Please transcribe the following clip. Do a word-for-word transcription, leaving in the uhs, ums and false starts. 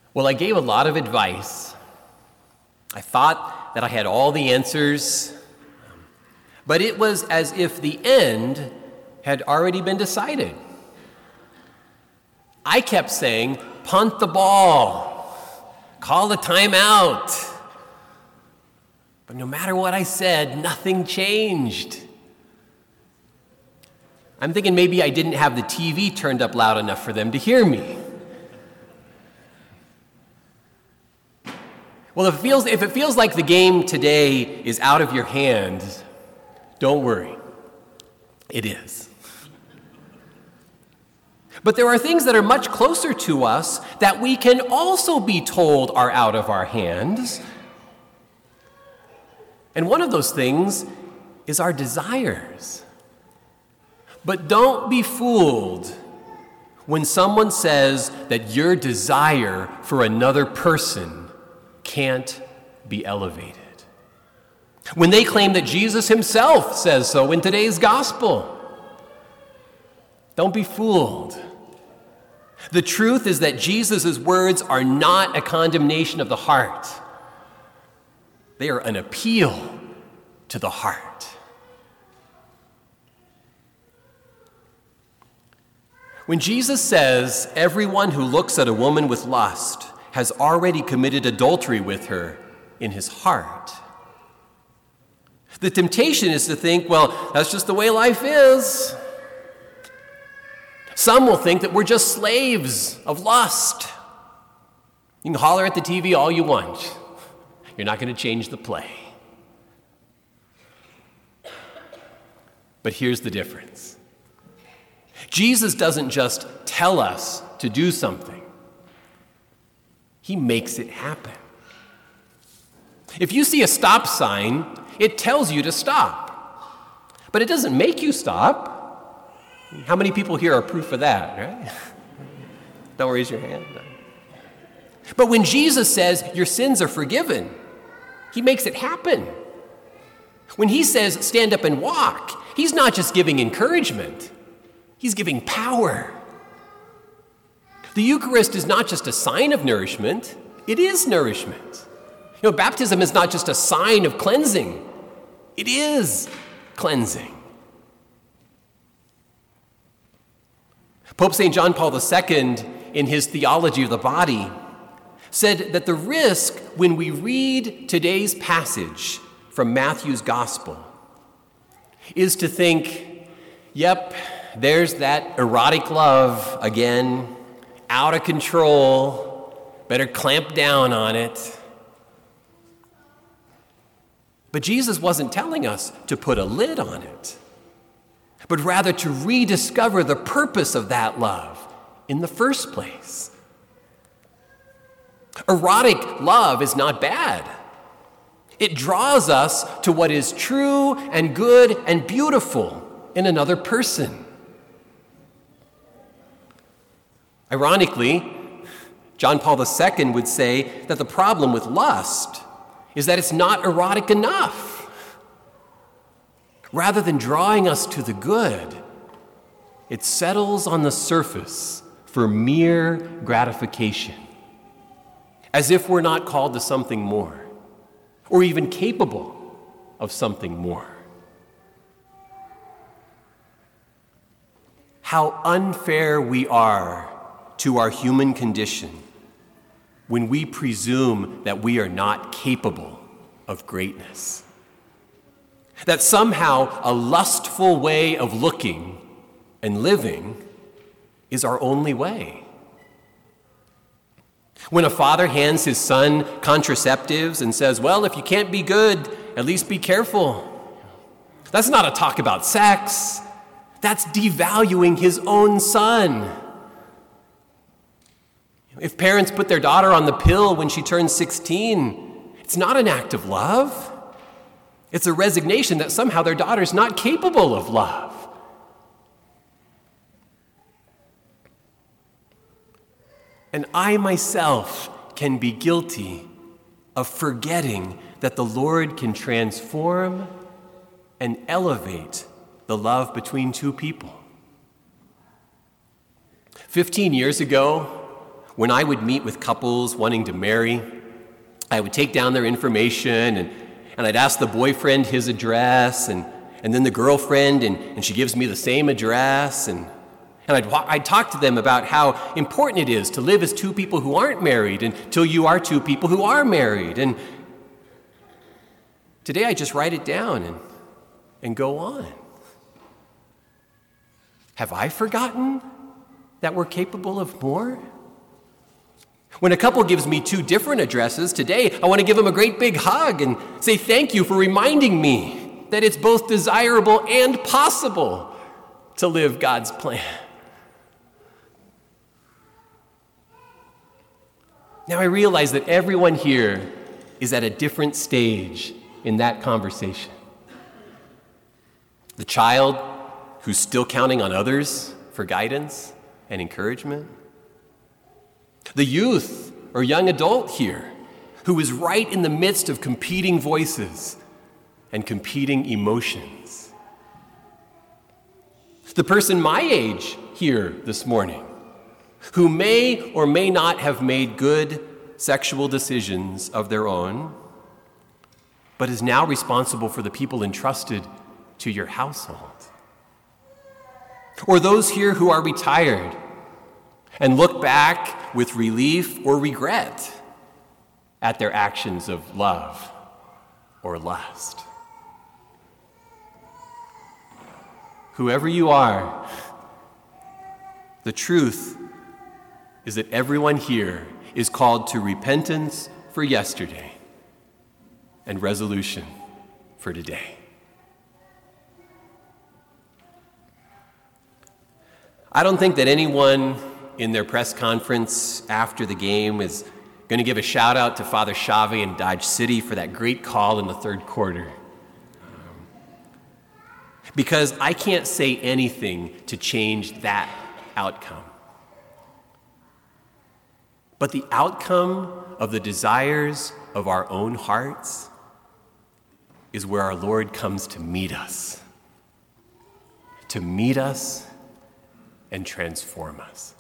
Well, I gave a lot of advice. I thought that I had all the answers, but it was as if the end had already been decided. I kept saying, punt the ball, call a timeout. But no matter what I said, nothing changed. I'm thinking maybe I didn't have the T V turned up loud enough for them to hear me. Well, if it feels, if it feels like the game today is out of your hands, don't worry. It is. But there are things that are much closer to us that we can also be told are out of our hands. And one of those things is our desires. But don't be fooled when someone says that your desire for another person can't be elevated. When they claim that Jesus himself says so in today's gospel. Don't be fooled. The truth is that Jesus' words are not a condemnation of the heart. They are an appeal to the heart. When Jesus says, everyone who looks at a woman with lust has already committed adultery with her in his heart, the temptation is to think, well, that's just the way life is. Some will think that we're just slaves of lust. You can holler at the T V all you want. You're not going to change the play. But here's the difference. Jesus doesn't just tell us to do something. He makes it happen. If you see a stop sign, it tells you to stop. But it doesn't make you stop. How many people here are proof of that, right? Don't raise your hand. No. But when Jesus says your sins are forgiven, he makes it happen. When he says stand up and walk, he's not just giving encouragement, he's giving power. The Eucharist is not just a sign of nourishment, it is nourishment. You know, baptism is not just a sign of cleansing, it is cleansing. Pope Saint John Paul the Second, in his Theology of the Body, said that the risk when we read today's passage from Matthew's Gospel is to think, yep, there's that erotic love again, out of control, better clamp down on it. But Jesus wasn't telling us to put a lid on it, but rather to rediscover the purpose of that love in the first place. Erotic love is not bad. It draws us to what is true and good and beautiful in another person. Ironically, John Paul the Second would say that the problem with lust is that it's not erotic enough. Rather than drawing us to the good, it settles on the surface for mere gratification, as if we're not called to something more, or even capable of something more. How unfair we are to our human condition when we presume that we are not capable of greatness. That somehow a lustful way of looking and living is our only way. When a father hands his son contraceptives and says, well, if you can't be good, at least be careful. That's not a talk about sex. That's devaluing his own son. If parents put their daughter on the pill when she turns sixteen, it's not an act of love. It's a resignation that somehow their daughter's not capable of love. And I myself can be guilty of forgetting that the Lord can transform and elevate the love between two people. Fifteen years ago, when I would meet with couples wanting to marry, I would take down their information, and, and I'd ask the boyfriend his address, and, and then the girlfriend, and, and she gives me the same address, and, and I'd, I'd talk to them about how important it is to live as two people who aren't married until you are two people who are married. And today I just write it down and, and go on. Have I forgotten that we're capable of more? When a couple gives me two different addresses today, I want to give them a great big hug and say thank you for reminding me that it's both desirable and possible to live God's plan. Now I realize that everyone here is at a different stage in that conversation. The child who's still counting on others for guidance and encouragement. The youth or young adult here who is right in the midst of competing voices and competing emotions. The person my age here this morning who may or may not have made good sexual decisions of their own, but is now responsible for the people entrusted to your household. Or those here who are retired and look back with relief or regret at their actions of love or lust. Whoever you are, the truth is that everyone here is called to repentance for yesterday and resolution for today. I don't think that anyone in their press conference after the game is going to give a shout out to Father Xavi in Dodge City for that great call in the third quarter. Because I can't say anything to change that outcome. But the outcome of the desires of our own hearts is where our Lord comes to meet us. To meet us and transform us.